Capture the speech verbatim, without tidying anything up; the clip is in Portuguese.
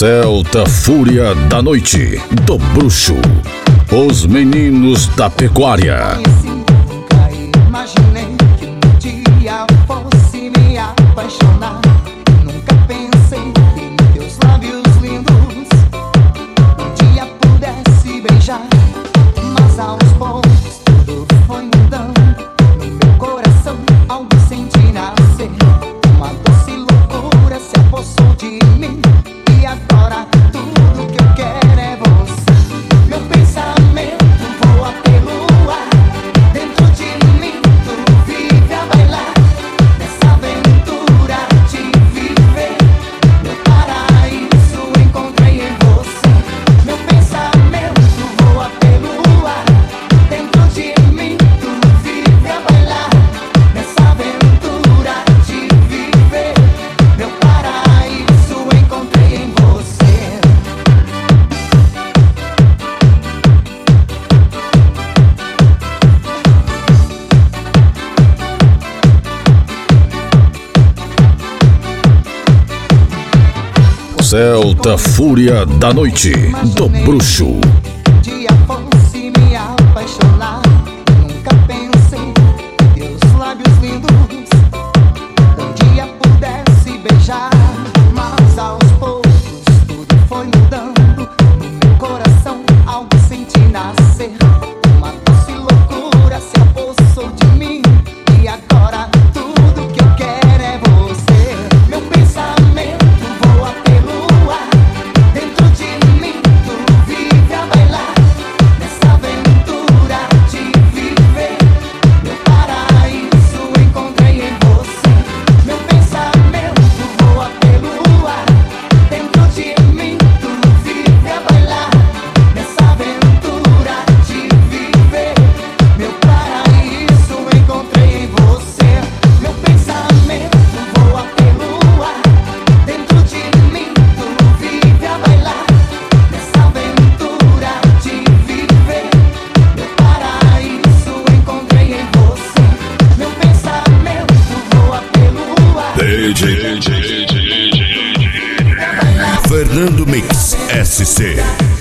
Celta Fúria da Noite, do Bruxo. Os meninos da pecuária. Nunca imaginei que um dia fosse me apaixonar. Nunca pensei que em teus lábios lindos um dia pudesse beijar. Mas aos poucos tudo foi mudando. No meu coração algo senti nascer. Uma doce loucura se apossou de mim. E agora tudo que eu quero é você. Meu pensamento voa pelo ar. Dentro de mim tu vive a bailar. Nessa aventura de viver, meu paraíso encontrei em você. Meu pensamento voa pelo ar. Dentro de mim tu vive a bailar. Nessa aventura de viver, meu paraíso encontrei em você. Celta Fúria da Noite, do Bruxo. Um dia fosse me apaixonar. Nunca pensei que teus lábios lindos um dia pudesse beijar. Mas aos poucos tudo foi mudando. No meu coração algo senti nascer. Uma doce loucura se apossou de mim. E agora tudo que eu quero é você. Meu pensamento voa pelo ar. Dentro de mim tu vive a bailar. Nessa aventura de viver, meu paraíso encontrei em você. Meu pensamento voa pelo ar. Dentro de mim tu vive a bailar. Nessa aventura de viver, meu paraíso encontrei em você. Meu pensamento voa pelo ar. Dentro de mim tu vive a bailar. Nessa aventura de viver, meu paraíso encontrei em você. Meu pensamento voa pelo ar. D J Fernando Mix S C.